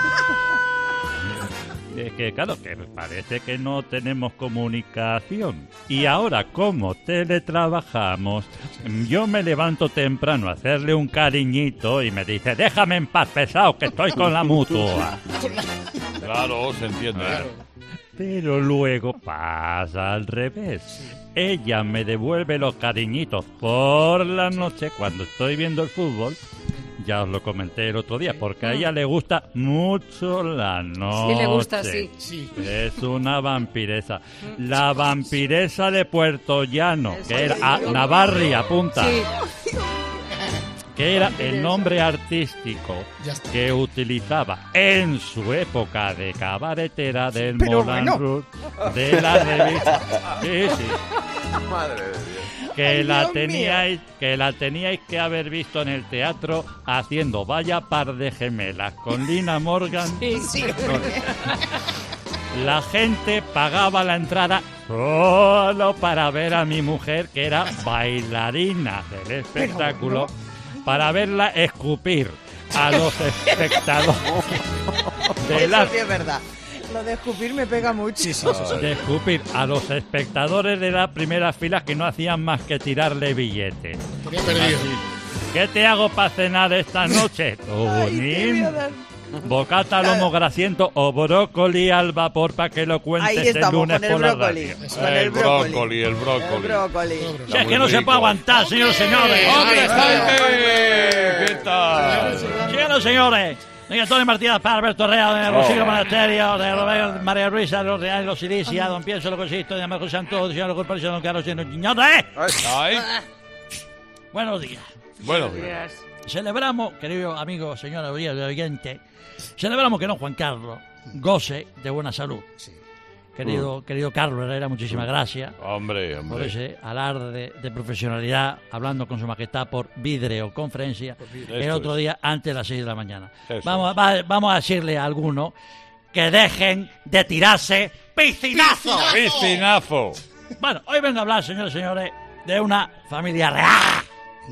Es que claro, que parece que no tenemos comunicación. Y ahora, como teletrabajamos, yo me levanto temprano a hacerle un cariñito y me dice, déjame en paz, pesado, que estoy con la mutua. Claro, se entiende. Pero luego pasa al revés. Ella me devuelve los cariñitos por la noche cuando estoy viendo el fútbol. Ya os lo comenté el otro día, porque a ella le gusta mucho la noche. Sí, le gusta, sí. Es una vampiresa. La vampiresa de Puerto Llano, que era a Navarri, apunta. Sí. que era el nombre artístico que utilizaba en su época de cabaretera del Pero Moulin bueno. Rouge, de la revista. Sí, sí. Madre de Dios. Que Ay, la Dios teníais, que la teníais que haber visto en el teatro haciendo Vaya par de gemelas con Lina Morgan. Sí, sí. La gente pagaba la entrada solo para ver a mi mujer, que era bailarina del espectáculo, para verla escupir a los espectadores de Eso la sí es verdad. Lo de escupir me pega mucho. de escupir a los espectadores de las primeras filas que no hacían más que tirarle billetes. Tenía perdido. Así, ¿qué te hago para cenar esta noche? Ay, ¿qué voy a Tonín, dar? bocata lomo grasiento o brócoli al vapor para que lo Ahí cuentes el estamos, lunes con el por la brócoli. radio. Con el El brócoli. brócoli, el brócoli. El brócoli. Si es que no se puede aguantar, señores y señores. ¡Hombre, Jaime! ¿Qué tal? Señoras y señores, de Antonio Martínez para Alberto Rea, de Rosillo Monasterio, de Roberto María Luisa, de los Reales, los Silicia, don Pienso, lo Cosisto, de Marcos Santos, de señor Corporación, de don Carlos Señores. Ay, Buenos días. buenos días. Celebramos, querido amigo, señora oyente, celebramos que don Juan Carlos goce de buena salud. Querido, querido Carlos Herrera, muchísimas gracias Hombre, por hombre. ese alarde de, de profesionalidad, hablando con su majestad por videoconferencia el Esto otro es. día antes de las seis de la mañana. Eso Vamos, va- vamos a decirle a algunos que dejen de tirarse piscinazos. Piscinazo. Bueno, hoy vengo a hablar, señores y señores, de una familia real.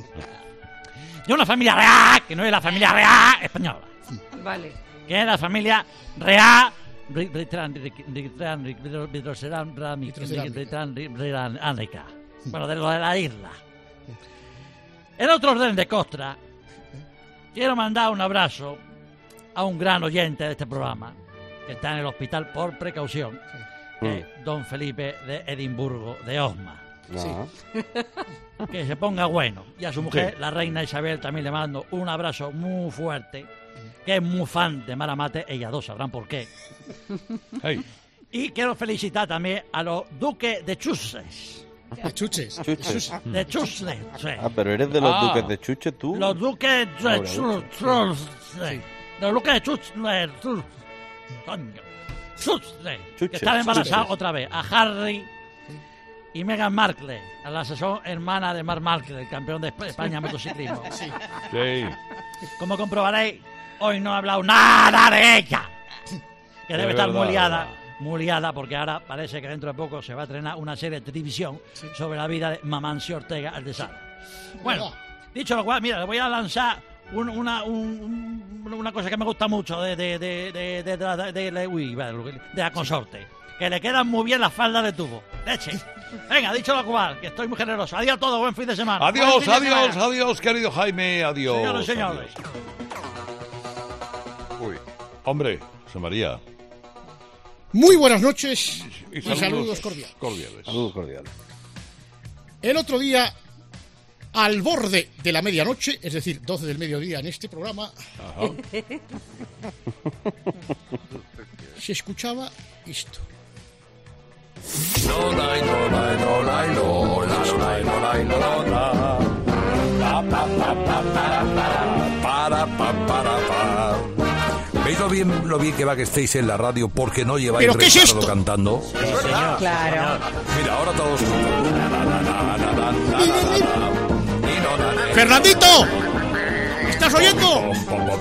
De una familia real, que no es la familia real española, Vale. que es la familia real. Ri- Ritran- Ri- Ritran- Ri- Ri- Ritroceran- Rami- Ritran- Ri- Ritran- Ánica. Bueno, de lo de la isla. En otro orden de costra, quiero mandar un abrazo a un gran oyente de este programa, que está en el hospital por precaución, que es don Felipe de Edimburgo, de Osma. Que se ponga bueno. Y a su mujer, Sí. la reina Isabel, también le mando un abrazo muy fuerte, que es muy fan de Maramate, ellas dos sabrán por qué. Hey. Y quiero felicitar también a los duques de Chusles. De chuches. Chuches. De Chusles, sí. Ah, pero eres de los Ah. duques de Chuche, tú. Los duques de Ahora, Chusles. sí. Los duques de Chusles. Chus- Coño. Chusles. Que Chuches, están embarazados chuches. otra vez. A Harry y Meghan Markle, a la asesor hermana de Marc Markle, el campeón de Esp- España en motociclismo. Sí. Como comprobaréis, hoy no he hablado nada de ella. Que debe Es estar verdad, muy liada, verdad. muy liada, porque ahora parece que dentro de poco se va a estrenar una serie de televisión sobre la vida de Mamancio Ortega, el de Sal. Bueno, dicho lo cual, mira, le voy a lanzar un- una, un- un- una cosa que me gusta mucho de, de, de, de, de, de- de- de- uy, de la consorte. Que le quedan muy bien las faldas de tubo. Leche. Venga, dicho lo cual, que estoy muy generoso. Adiós a todos, buen fin de semana. Buen Adiós, fin de adiós, semana. adiós, querido Jaime, adiós. Señores y señores. adiós. Uy, hombre, José María. Muy buenas noches Y y saludos saludos cordiales. cordiales. Saludos cordiales. El otro día, al borde de la medianoche, es decir, doce del mediodía en este programa, se escuchaba esto. Para, pa, para, pa. ¿Veis lo bien, lo bien que va que estéis en la radio porque no lleváis ¿Pero qué es retardo esto? cantando? Claro. Mira, ahora todos juntos. ¡Fernandito! ¿Estás oyendo?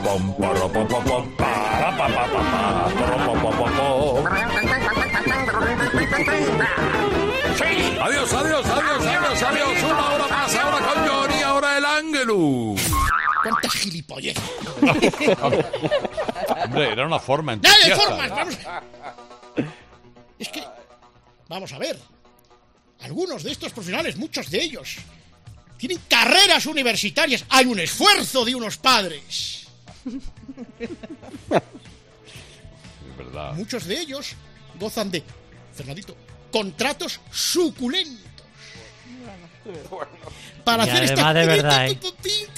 Adiós, adiós, adiós, adiós, adiós. Una hora más, ahora con Johnny, ahora el Ángelus. ¡Cuánta gilipollez! Hombre, era una forma ¡Ya, de entusiasta. formas! Vamos. Es que, vamos a ver, algunos de estos profesionales, muchos de ellos, tienen carreras universitarias. Hay un esfuerzo de unos padres. Es verdad. Muchos de ellos gozan de, Fernandito, contratos suculentos. Para Y hacer además esta... de verdad, ¿eh?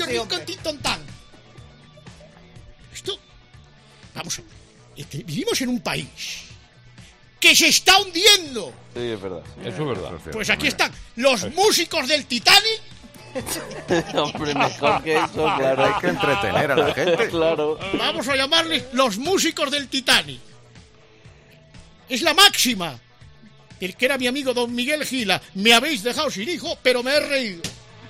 Esto... Vamos, este, vivimos en un país que se está hundiendo. Sí, es verdad. Eso es verdad. Pues aquí están los músicos del Titanic Hombre, mejor que eso, claro. Hay que entretener a la gente. Claro. Vamos a llamarles los músicos del Titanic. Es la máxima. El que era mi amigo don Miguel Gila. Me habéis dejado sin hijo, pero me he reído.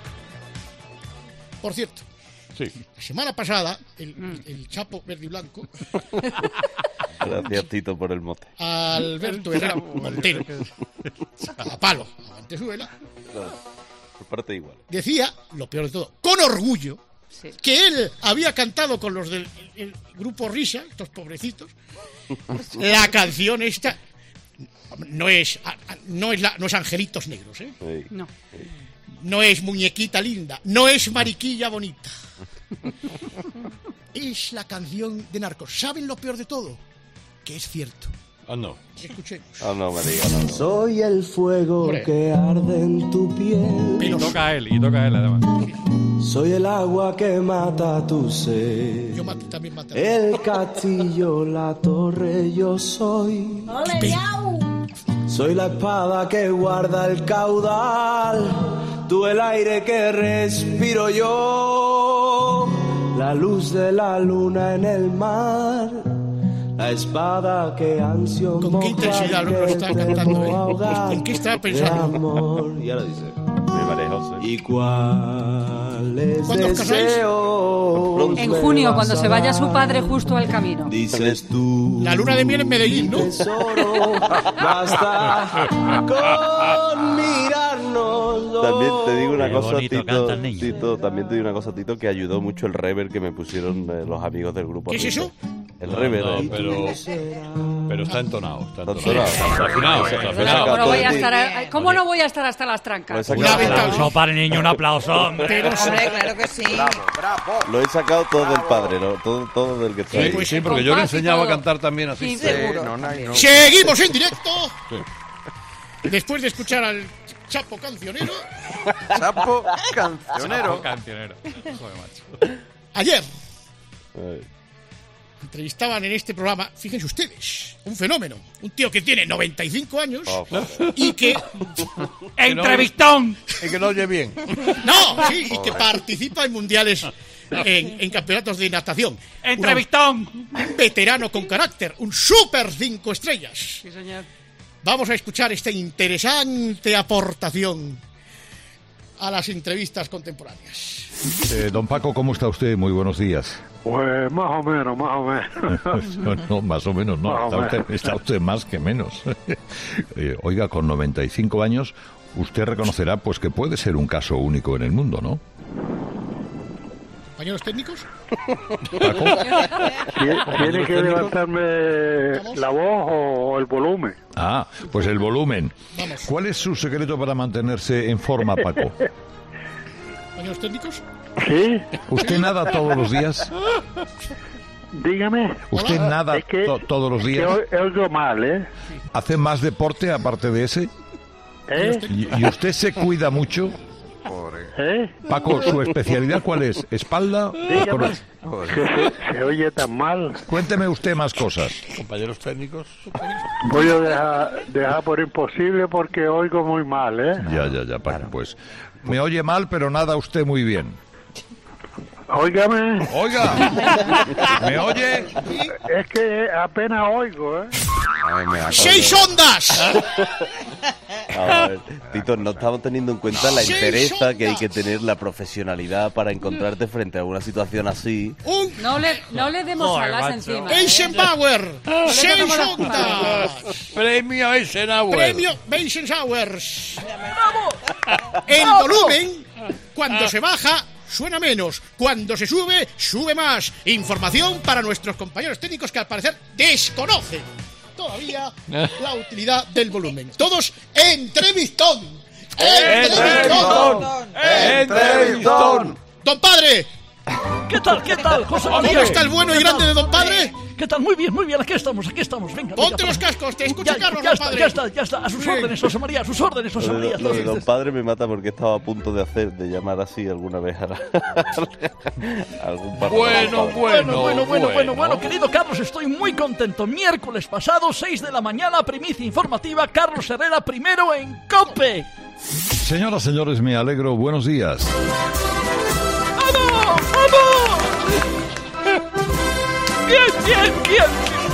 Por cierto, sí. La semana pasada, el, el Chapo verde y blanco, Gracias, Tito, por el mote. Alberto Herrera Montero, a palo, a Mantezuela, Por parte igual. decía, lo peor de todo, con orgullo, sí, que él había cantado con los del el grupo Risa, estos pobrecitos, la canción esta. No es, no es, la, no es Angelitos Negros, ¿eh? Sí. No. No es Muñequita Linda, no es Mariquilla Bonita. Es la canción de Narcos. ¿Saben lo peor de todo? Que es cierto. Ah, no. Escuchemos. Ah, no, me digas, no. Soy el fuego Hombre. que arde en tu piel. Y toca a él, y toca a él además. Soy el agua que mata tu sed. Yo mato, también mato. El castillo, la torre, yo soy. ¡Ole, Soy la espada que guarda el caudal. Tú el aire que respiro yo. La luz de la luna en el mar. La espada que ansio mojar. ¿Con qué intensidad lo está cantando, eh? ¿Con qué estaba pensando? Amor. Y ahora dice... Me marejo, sí. ¿Y cuál es ¿Cuándo os casáis? deseo? En junio, cuando se vaya su padre justo al camino. Dices tú. La luna de miel en Medellín, ¿no? Tesoro, basta con mirarnos. También te digo una Qué cosa, bonito Tito, canta el niño. Tito, también te digo una cosa, Tito, que ayudó mucho el rever que me pusieron eh, los amigos del grupo. ¿Qué es Risa. eso? El No, rever. no, eh. pero, pero está entonado. Está Está entonado. entonado. Está afinado, está Lo he afinado. ¿Cómo no voy a Tito. estar, a- ¿cómo no voy a estar hasta las Lo he trancas? sacado, Un aplauso para el niño, un aplauso, hombre. Pero Hombre, claro que sí. lo he sacado todo del padre, ¿no? Todo, todo del que está Sí, ahí. pues, sí, porque con yo le paz y enseñaba a todo. cantar también así. Sí, seguro. No, no, no. seguimos en directo. Sí. Después de escuchar al Chapo cancionero, Chapo cancionero. Cancionero. Joder, macho. ayer Ay. entrevistaban en este programa, fíjense ustedes, un fenómeno, un tío que tiene noventa y cinco años Oh, joder. y que ¡Entrevistón! Y que no oye bien. no, sí, y que participa en mundiales, en, en campeonatos de natación. ¡Entrevistón! Un veterano con carácter, un super cinco estrellas. Sí, señor. Vamos a escuchar esta interesante aportación a las entrevistas contemporáneas. Eh, don Paco, ¿cómo está usted? Muy buenos días. Pues más o menos, más o menos. No, no, más o menos no. Más o Está usted, menos. está usted más que menos. Eh, oiga, con noventa y cinco años, usted reconocerá pues que puede ser un caso único en el mundo, ¿no? ¿Compañeros técnicos? Paco. Tie- Tiene que levantarme la voz o el volumen. Ah, pues el volumen. Vamos. ¿Cuál es su secreto para mantenerse en forma, Paco? ¿Compañeros técnicos? ¿Sí? ¿Usted nada todos los días? Dígame. ¿Usted nada Es que- to- todos los Que días? oigo oigo mal, ¿eh? ¿Hace más deporte aparte de ese? ¿Eh? ¿Y, y usted se cuida mucho? ¿Eh? Paco, ¿su especialidad cuál es? ¿Espalda? Dígame. Que se, se oye tan mal. Cuénteme usted más cosas. Compañeros técnicos. Voy a dejar, dejar por imposible porque oigo muy mal, ¿eh? Ya, ya, ya, Paco, pues. Me oye mal, pero nada usted muy bien. Óigame. Oiga, ¿me oye? Es que apenas oigo, ¿eh? Ay, me ha ¡Seis acordado. ondas! A ver, Tito, no estamos teniendo en cuenta la ¡Seis entereza que hay ondas! que tener, la profesionalidad para encontrarte frente a una situación así. ¡Un No le, no le demos Joder, alas macho. encima. ¿eh? Eisenhower! ¡Seis tenemos las ondas! Premio Eisenhower. Premio Eisenhower. El volumen, cuando se baja, suena menos. Cuando se sube, sube más. Información para nuestros compañeros técnicos que al parecer desconocen todavía la utilidad del volumen. Todos, entrevistón. Entrevistón. Entrevistón. Don Padre, ¿Qué tal, qué tal, José ¿cómo María? está el bueno y ¿Qué grande tal? de Don Padre? ¿Qué tal? Muy bien, muy bien, aquí estamos, aquí estamos, venga. Ponte venga, los venga. cascos, te escucha Ya, Carlos, ya don está, Padre. ya está, ya está, a sus Sí. órdenes, José María, a sus órdenes, José Lo María. de, lo de Don Padre me mata porque estaba a punto de hacer, de llamar así alguna vez a, la, a algún par de Bueno, Don Padre. Bueno, bueno, bueno, bueno, bueno, querido Carlos, estoy muy contento. Miércoles pasado, seis de la mañana, primicia informativa, Carlos Herrera primero en COPE. Señoras, señores, me alegro. Buenos días. ¡Vamos! ¡Vamos! ¡Bien, bien, bien!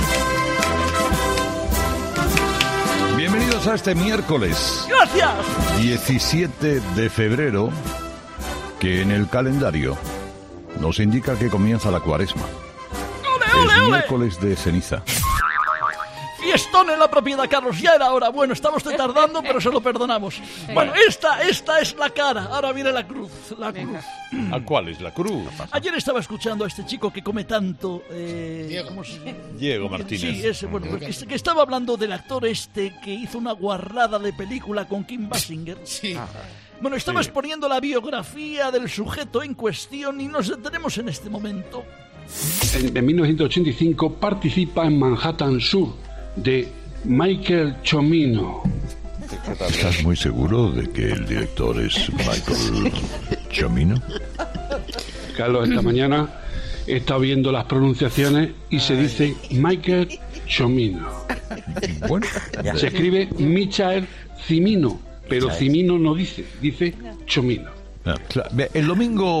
Bienvenidos a este miércoles. ¡Gracias! diecisiete de febrero, que en el calendario nos indica que comienza la cuaresma. ¡Ole, Es ole, ole! miércoles de ceniza. Fiestón en la propiedad, Carlos. Ya era hora. Bueno, estamos tardando, pero se lo perdonamos. Bueno, esta, esta es la cara. Ahora viene la cruz. La cruz. ¿A cuál es la cruz? Ayer estaba escuchando a este chico que come tanto. Eh, ¿cómo se- Diego Martínez. Sí, ese, bueno, que, que estaba hablando del actor este que hizo una guarrada de película con Kim Basinger. Sí. Bueno, estaba Sí. exponiendo la biografía del sujeto en cuestión y nos detenemos en este momento. En, en mil novecientos ochenta y cinco participa en Manhattan Sur de Michael Cimino. ¿Estás muy seguro de que el director es Michael Cimino? Carlos, esta mañana he estado viendo las pronunciaciones y se dice Michael Cimino. Bueno, se escribe Michael Cimino, pero Cimino no dice, dice Cimino. Ah, claro. Ve, El domingo...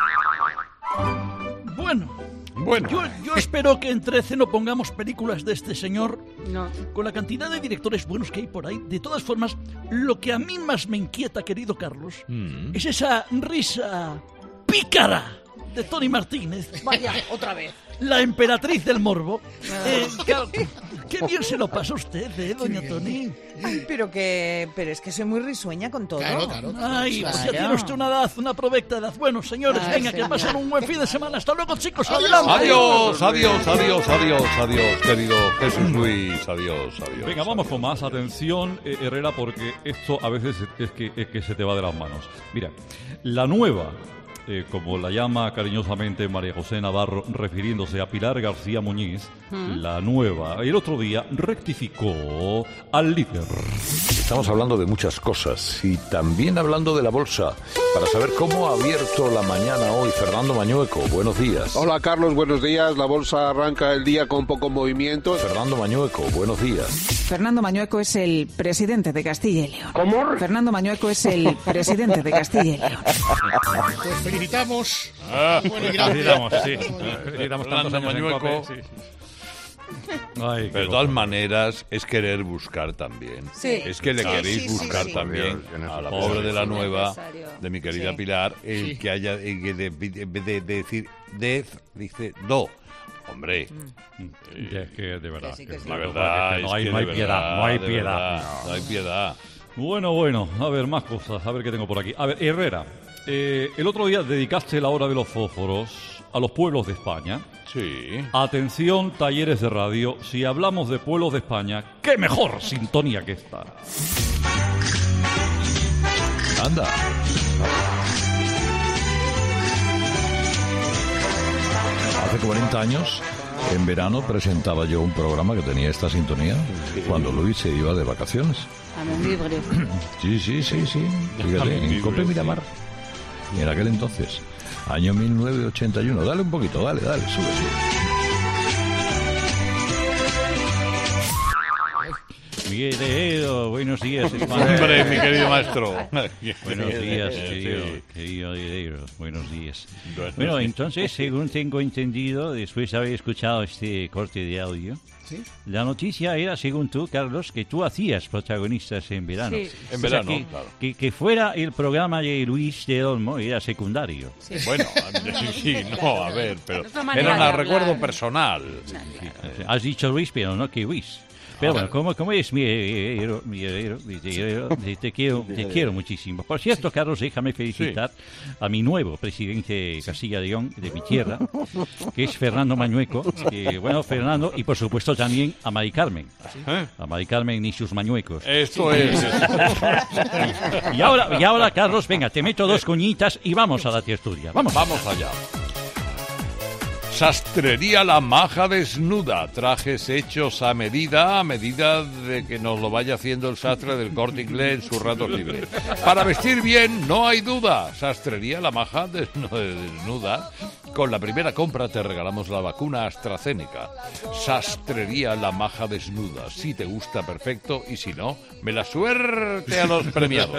Bueno, Bueno. Yo, yo espero que en trece no pongamos películas de este señor. No. Con la cantidad de directores buenos que hay por ahí. De todas formas, lo que a mí más me inquieta, querido Carlos, Mm. es esa risa pícara de Tony Martínez. Vaya, otra vez. La emperatriz del morbo. Eh, claro, qué bien se lo pasa usted, ¿eh, doña Tony? Ay, pero que, pero es que soy muy risueña con todo. Claro, claro. Ay, pues ya Claro. tiene usted una edad, una provecta edad. Bueno, señores, Ay, venga, que señor. pasen un buen fin de semana. Hasta luego, chicos. Adelante. Adiós, adiós, adiós, adiós, adiós, querido Jesús Luis. Adiós, adiós. Venga, vamos con más atención, eh, Herrera, porque esto a veces es que, es que se te va de las manos. Mira, la nueva, eh, como la llama cariñosamente María José Navarro, refiriéndose a Pilar García Muñiz, ¿Mm? la nueva, el otro día rectificó al líder. Estamos hablando de muchas cosas y también hablando de la bolsa, para saber cómo ha abierto la mañana hoy Fernando Mañueco. Buenos días. Hola Carlos, buenos días. La bolsa arranca el día con poco movimiento. Fernando Mañueco, buenos días. Fernando Mañueco es el presidente de Castilla y León. ¿Cómo? Fernando Mañueco es el presidente de Castilla y León. Pues felicitamos. Ah, Bueno, y grande. felicitamos, sí. Felicitamos tantos Fernando años en Mañueco. Cope, sí. Ay, Pero de todas maneras es querer buscar también. Sí. Es que le Sí, queréis sí, sí, buscar sí. también Tiene a la su- pobre de la Sí. nueva, Necesario. de mi querida Sí. Pilar, el Sí. que haya el que de, de- de- de decir dez, dice do. Hombre, Ya es que de verdad, Que sí, que que sí. la no, verdad no es hay, que no hay de piedad, verdad, no hay de piedad. verdad, no hay piedad. Bueno, bueno, a ver, más cosas, a ver qué tengo por aquí. A ver, Herrera, eh, el otro día dedicaste la hora de los fósforos a los pueblos de España. Sí. Atención, talleres de radio, si hablamos de pueblos de España, qué mejor sintonía que esta. Anda. Hace cuarenta años, en verano, presentaba yo un programa que tenía esta sintonía cuando Luis se iba de vacaciones. Amén libre. Sí, sí, sí, sí. Fíjate, Amén en libre, Cope sí. Miramar. En aquel entonces, año mil novecientos ochenta y uno. Dale un poquito, dale, dale, sube, sube. Miguelero, buenos días, España. Hombre, mi querido maestro. Buenos días, Sí. querido, querido Miguelero, buenos días. Bueno, Bueno, sí. entonces, según tengo entendido, después de haber escuchado este corte de audio, ¿Sí? la noticia era, según tú, Carlos, que tú hacías protagonistas en verano. Sí. En O sea, verano, que, claro. que, que fuera el programa de Luis de Olmo era secundario. Bueno, sí, no, a ver, pero Otra manera era de un hablar. recuerdo personal. Has dicho Luis, pero no que Luis. Pero bueno, como, como es mi heredero, mi heredero, mi heredero, te, te quiero, te quiero muchísimo. Por cierto, Carlos, déjame felicitar a mi nuevo presidente de Castilla y León, de mi tierra, que es Fernando Mañueco. Que, bueno, Fernando, y por supuesto también a Mari Carmen. ¿Eh? A Mari Carmen y sus mañuecos. Esto es. Y ahora, y ahora, Carlos, venga, te meto dos cuñitas y vamos a la tertulia. Vamos. Vamos allá. Sastrería La Maja Desnuda, trajes hechos a medida, a medida de que nos lo vaya haciendo el sastre del Corte Inglés en sus ratos libres. Para vestir bien, no hay duda. Sastrería La Maja Desnuda. Con la primera compra te regalamos la vacuna AstraZeneca. Sastrería La Maja Desnuda. Si te gusta, perfecto, y si no, me la suerte a los premiados.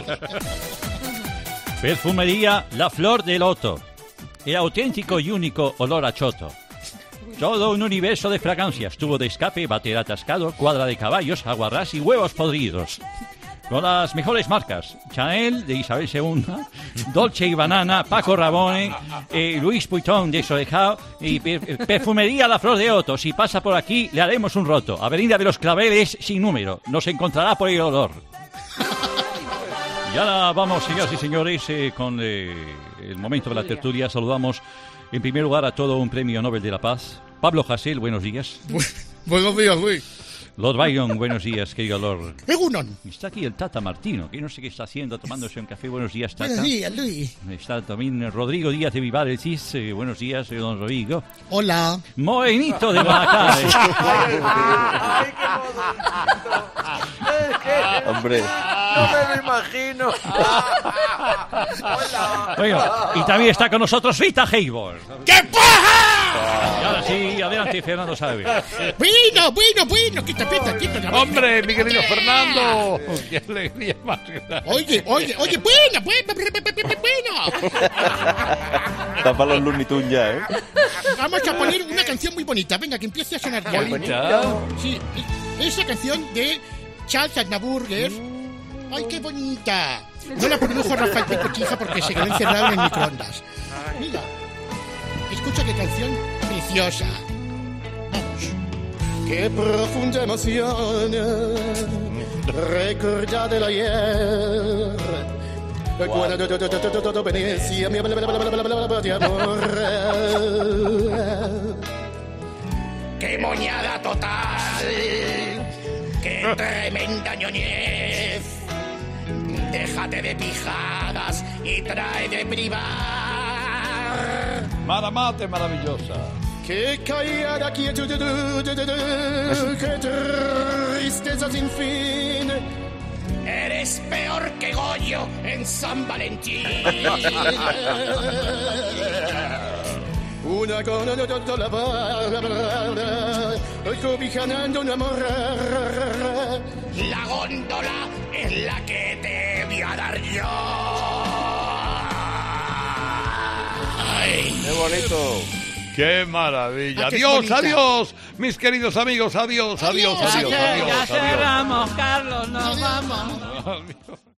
Perfumería La Flor de Loto. El auténtico y único olor a choto. Todo un universo de fragancias. Tubo de escape, bater atascado, cuadra de caballos, aguarrás y huevos podridos. Con las mejores marcas. Chanel de Isabel segunda, Dolce y Banana, Paco Rabanne, eh, Luis Vuitton de Solejao y per- Perfumería La Flor de Loto. Si pasa por aquí, le haremos un roto. Avenida de los Claveles sin número. Nos encontrará por el olor. Y ahora vamos, señoras y señores, eh, con eh, el momento de la tertulia. Saludamos en primer lugar a todo un premio Nobel de la Paz. Pablo Hasél, buenos días. Buenos días, Luis. Lord Byron, buenos días, querido Lord. Egunon. Está aquí el Tata Martino, que no sé qué está haciendo, tomándose un café. Buenos días, Tata. Buenos días, Luis. Está también Rodrigo Díaz de Vivar, el Cis. Eh, buenos días, eh, don Rodrigo. Hola. Morenito de Maracay. Ay, qué Hombre. No me lo imagino. Bueno, y también está con nosotros Rita Hayworth. ¡Qué paja! Y ahora sí, adelante, Fernando Saavedra. Bueno, bueno, bueno, quita, quita, quita. ¡Hombre, mi querido Fernando! ¡Qué alegría más grande! Oye, oye, oye, bueno, bueno, bueno. Tapa los Looney Tunes ya, ¿eh? Vamos a poner una canción muy bonita. Venga, que empiece a sonar ya. ¿Bonita? Sí, esa canción de Charles Aznavour. ¡Ay, qué bonita! No la produjo Rafael Pecoquija porque se quedó encerrado en el microondas. Mira, escucha qué canción preciosa. Vamos. Qué profunda emoción recordar del ayer. Cuando todo Venecia mi de amor. ¡Qué moñada total! ¡Qué tremenda ñoñez! Déjate de pijadas y trae de privar. Maramate maravillosa. Qué callada quietud, qué tristeza sin fin. Eres peor que Goyo en San Valentín. Una con la palabra, cobijanando un amor. La góndola es la que te voy a dar yo. ¡Ay! ¡Qué bonito! ¡Qué maravilla! Ah, qué ¡Adiós, bonita. adiós! Mis queridos amigos, adiós, adiós, adiós, adiós. Ya adiós. cerramos, Carlos, nos vamos. Adiós.